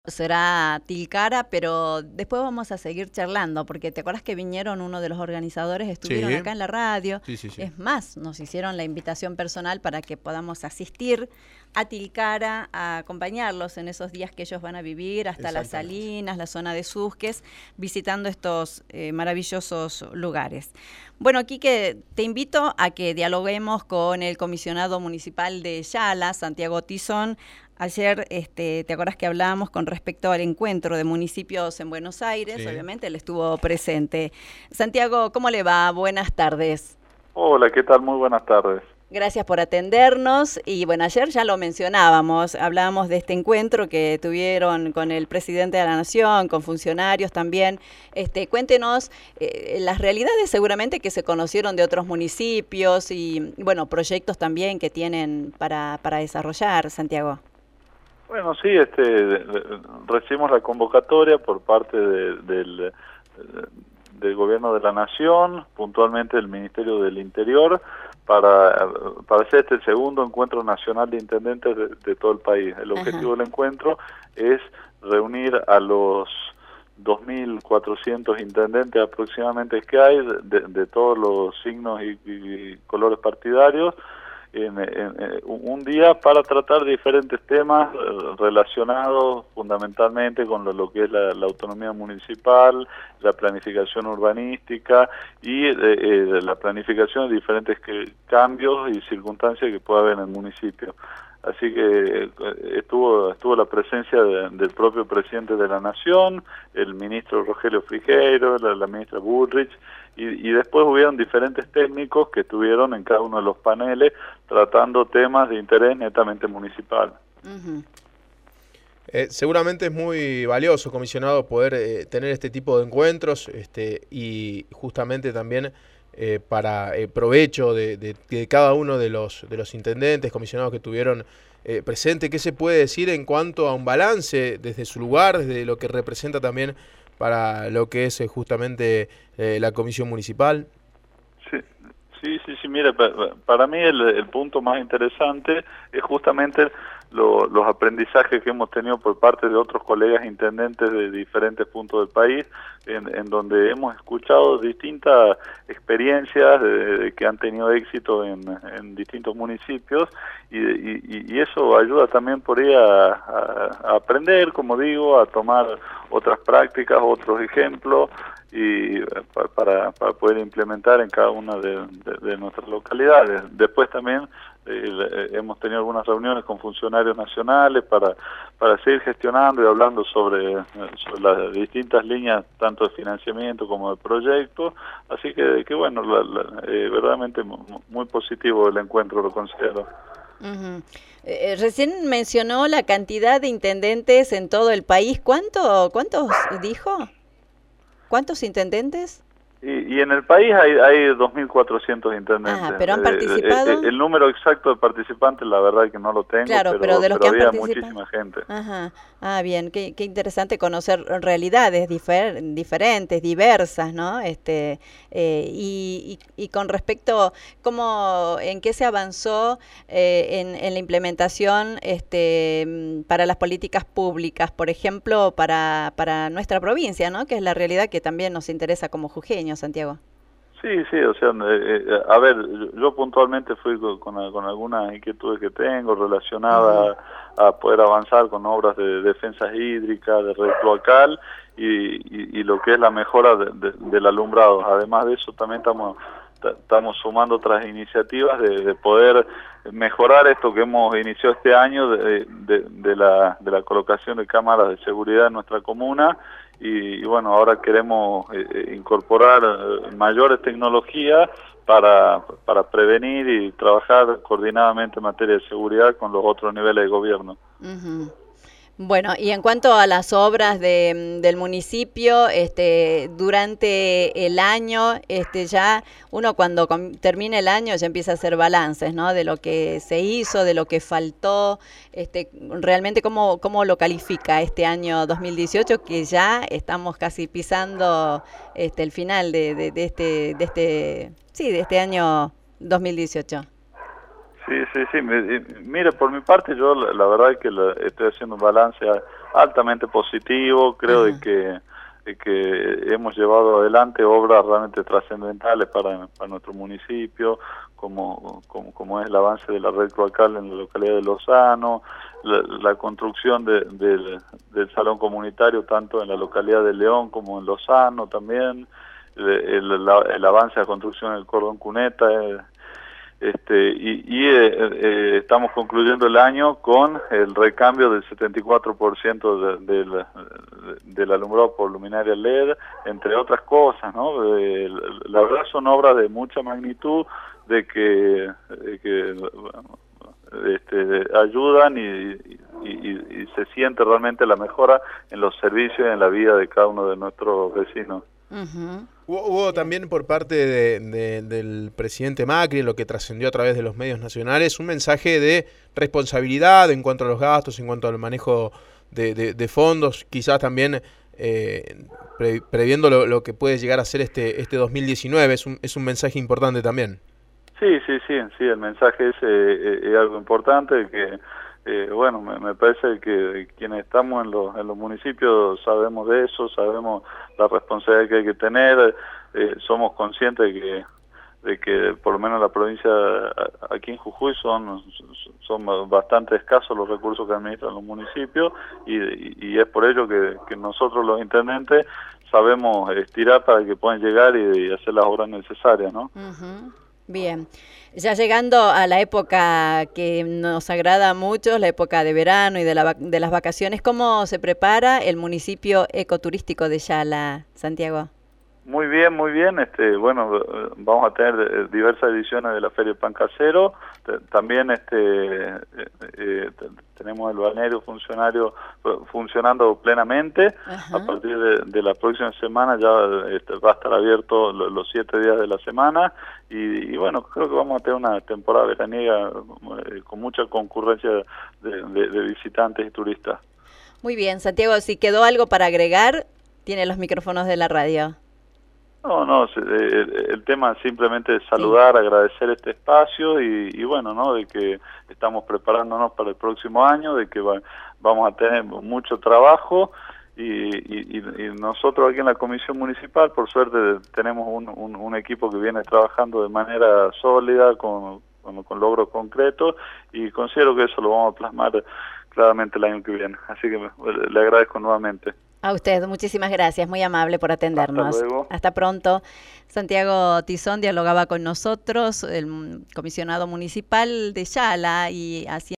será Tilcara, pero después vamos a seguir charlando, porque te acuerdas que vinieron uno de los organizadores, estuvieron Sí, acá en la radio. sí, sí, sí. Es más, nos hicieron la invitación personal para que podamos asistir a Tilcara, a acompañarlos en esos días que ellos van a vivir, hasta las Exactamente. Salinas, la zona de Susques, visitando estos maravillosos lugares. Bueno, Quique, te invito a que dialoguemos con el comisionado municipal de Yala, Santiago Tizón. Ayer, ¿te acuerdas que hablábamos con respecto al encuentro de municipios en Buenos Aires? Sí. Obviamente él estuvo presente. Santiago, ¿cómo le va? Buenas tardes. Hola, ¿qué tal? Muy buenas tardes. Gracias por atendernos. Y bueno, ayer ya lo mencionábamos, hablábamos de este encuentro que tuvieron con el presidente de la Nación, con funcionarios también. Cuéntenos las realidades seguramente que se conocieron de otros municipios y, bueno, proyectos también que tienen para desarrollar, Santiago. Bueno, sí, recibimos la convocatoria por parte del Gobierno de la Nación, puntualmente del Ministerio del Interior, para hacer este segundo encuentro nacional de intendentes de todo el país. El objetivo del encuentro es reunir a los 2.400 intendentes aproximadamente que hay, de todos los signos y colores partidarios, en un día para tratar diferentes temas relacionados fundamentalmente con lo que es la autonomía municipal, la planificación urbanística y la planificación de diferentes cambios y circunstancias que pueda haber en el municipio. Así que estuvo la presencia del propio presidente de la Nación, el ministro Rogelio Frigerio, la ministra Bullrich, y después hubieron diferentes técnicos que estuvieron en cada uno de los paneles tratando temas de interés netamente municipal. Seguramente es muy valioso, comisionado, poder tener este tipo de encuentros y justamente también para provecho de cada uno de los intendentes, comisionados que tuvieron presente. ¿Qué se puede decir en cuanto a un balance desde su lugar, desde lo que representa también para lo que es justamente la comisión municipal? Sí, mire, para mí el punto más interesante es justamente los aprendizajes que hemos tenido por parte de otros colegas intendentes de diferentes puntos del país, en donde hemos escuchado distintas experiencias de que han tenido éxito en distintos municipios, y eso ayuda también por ahí a aprender, como digo, a tomar otras prácticas, otros ejemplos, y para poder implementar en cada una de nuestras localidades. Después también hemos tenido algunas reuniones con funcionarios nacionales para seguir gestionando y hablando sobre las distintas líneas, tanto de financiamiento como de proyectos. Así que bueno, verdaderamente muy positivo el encuentro, lo considero. Recién mencionó la cantidad de intendentes en todo el país. ¿Cuántos dijo? ¿Cuántos intendentes? Y en el país hay 2.400 intendentes. ¿Pero han participado? El número exacto de participantes, la verdad que no lo tengo, claro, pero de los que han había participado, muchísima gente. Bien, qué interesante conocer realidades diferentes, diversas, ¿no? Y con respecto, ¿en qué se avanzó en la implementación para las políticas públicas, por ejemplo, para nuestra provincia, ¿no? Que es la realidad que también nos interesa como jujeños, Santiago. Sí, o sea, a ver, yo puntualmente fui con algunas inquietudes que tengo relacionadas a poder avanzar con obras de defensa hídrica, de red cloacal y lo que es la mejora del alumbrado. Además de eso, también estamos sumando otras iniciativas de poder mejorar esto que hemos iniciado este año de la colocación de cámaras de seguridad en nuestra comuna. Y bueno, ahora queremos incorporar mayores tecnologías para prevenir y trabajar coordinadamente en materia de seguridad con los otros niveles de gobierno. Bueno, y en cuanto a las obras del municipio, durante el año, ya uno cuando termina el año ya empieza a hacer balances, ¿no? De lo que se hizo, de lo que faltó, realmente cómo lo califica este año 2018, que ya estamos casi pisando el final de este año 2018. Sí. Mire, por mi parte yo la verdad es que estoy haciendo un balance altamente positivo. Creo de que hemos llevado adelante obras realmente trascendentales para nuestro municipio, como es el avance de la red cloacal en la localidad de Lozano, la construcción del salón comunitario tanto en la localidad de León como en Lozano también, el avance de la construcción del cordón cuneta, estamos concluyendo el año con el recambio del 74% del alumbrado por luminaria LED, entre otras cosas, ¿no? La verdad son obras de mucha magnitud, de que ayudan y se siente realmente la mejora en los servicios y en la vida de cada uno de nuestros vecinos. Hubo también por parte del presidente Macri, en lo que trascendió a través de los medios nacionales, un mensaje de responsabilidad en cuanto a los gastos, en cuanto al manejo de fondos, quizás también previendo lo que puede llegar a ser este 2019. Es un mensaje importante también. Sí, el mensaje es algo importante que bueno, me parece que quienes estamos en los municipios sabemos de eso, sabemos la responsabilidad que hay que tener, somos conscientes de que por lo menos la provincia aquí en Jujuy son bastante escasos los recursos que administran los municipios y es por ello que nosotros los intendentes sabemos estirar para que puedan llegar y hacer las obras necesarias, ¿no? Bien, ya llegando a la época que nos agrada mucho, la época de verano y de las vacaciones, ¿cómo se prepara el municipio ecoturístico de Yala, Santiago? Muy bien. Bueno, vamos a tener diversas ediciones de la Feria del Pan Casero. También tenemos el balneario funcionando plenamente. A partir de la próxima semana ya va a estar abierto los 7 días de la semana. Y bueno, creo que vamos a tener una temporada veraniega con mucha concurrencia de visitantes y turistas. Muy bien, Santiago, si quedó algo para agregar, tiene los micrófonos de la radio. No, el tema simplemente es saludar, agradecer este espacio y bueno, ¿no? De que estamos preparándonos para el próximo año, de que vamos a tener mucho trabajo y nosotros aquí en la Comisión Municipal, por suerte, tenemos un equipo que viene trabajando de manera sólida, con logros concretos y considero que eso lo vamos a plasmar claramente el año que viene. Así que le agradezco nuevamente. A usted, muchísimas gracias, muy amable por atendernos. Hasta luego. Hasta pronto. Santiago Tizón dialogaba con nosotros, el comisionado municipal de Yala, y hacía